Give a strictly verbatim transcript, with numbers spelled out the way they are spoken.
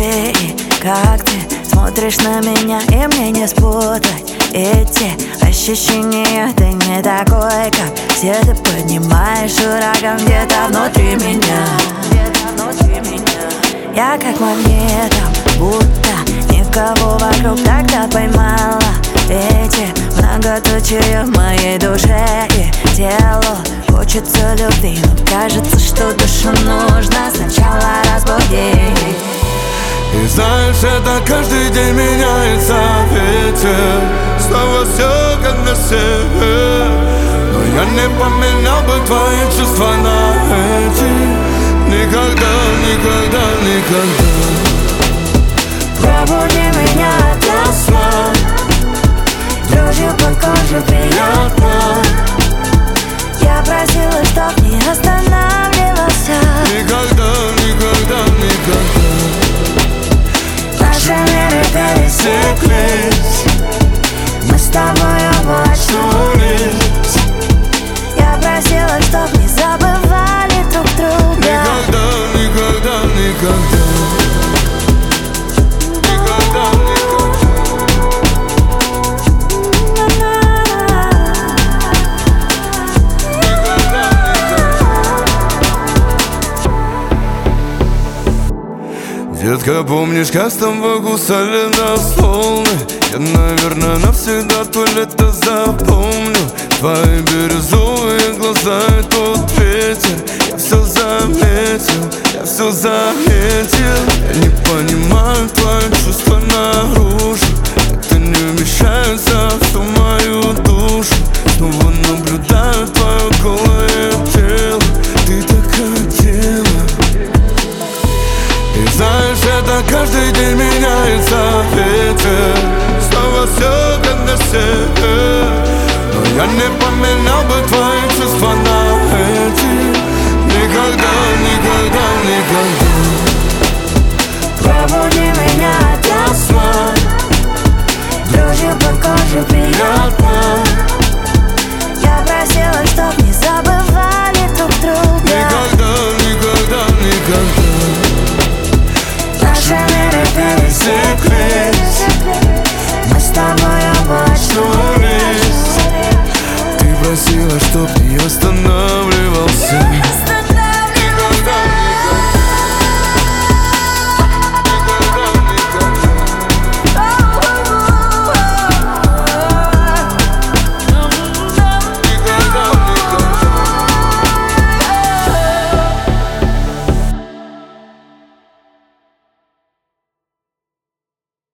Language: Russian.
где и как ты смотришь на меня, и мне не спутать эти ощущения. Ты не такой, как все, ты поднимаешь ураган где-то внутри меня. Я как магнитом, будто никого вокруг, тогда поймала эти многоточия в моей душе и телу. Хочется любви, но кажется, что душу нужно сначала разбудить. И знаешь, это каждый день меняется ветер. Снова все как на север. Но я не поменял бы твои чувства на эти. Никогда, никогда, никогда. Пробуди меня ото сна, дрожью по коже приятно. Я просила, чтоб не останавливался. Никогда, никогда, никогда. Наши миры пересеклись, мы с тобой оба очнулись. Я просила, чтоб не забывали друг друга. Никогда, никогда, никогда. Никогда, никогда. Детка, помнишь, как с тобой кусали нас волны? Я, наверное, навсегда то лето запомню. Твои бирюзовые глаза и тот ветер. Я все заметил, я все заметил. Я не понимаю твои чувства наружу. Это не вмещается в всю мою душу. Снова наблюдаю твое голое тело. Ты так хотела. И знаешь, это каждый день меняется ветер. Снова все как на север. Но я не поменял бы твои чувства на эти. Никогда, никогда, никогда. Пробуди меня ото сна, дрожью по коже приятно. Я просила, чтоб не забывали друг друга. Никогда, никогда, никогда. Наши миры пересеклись, мы с тобой оба очнулись. Ты просила, чтоб не останавливался.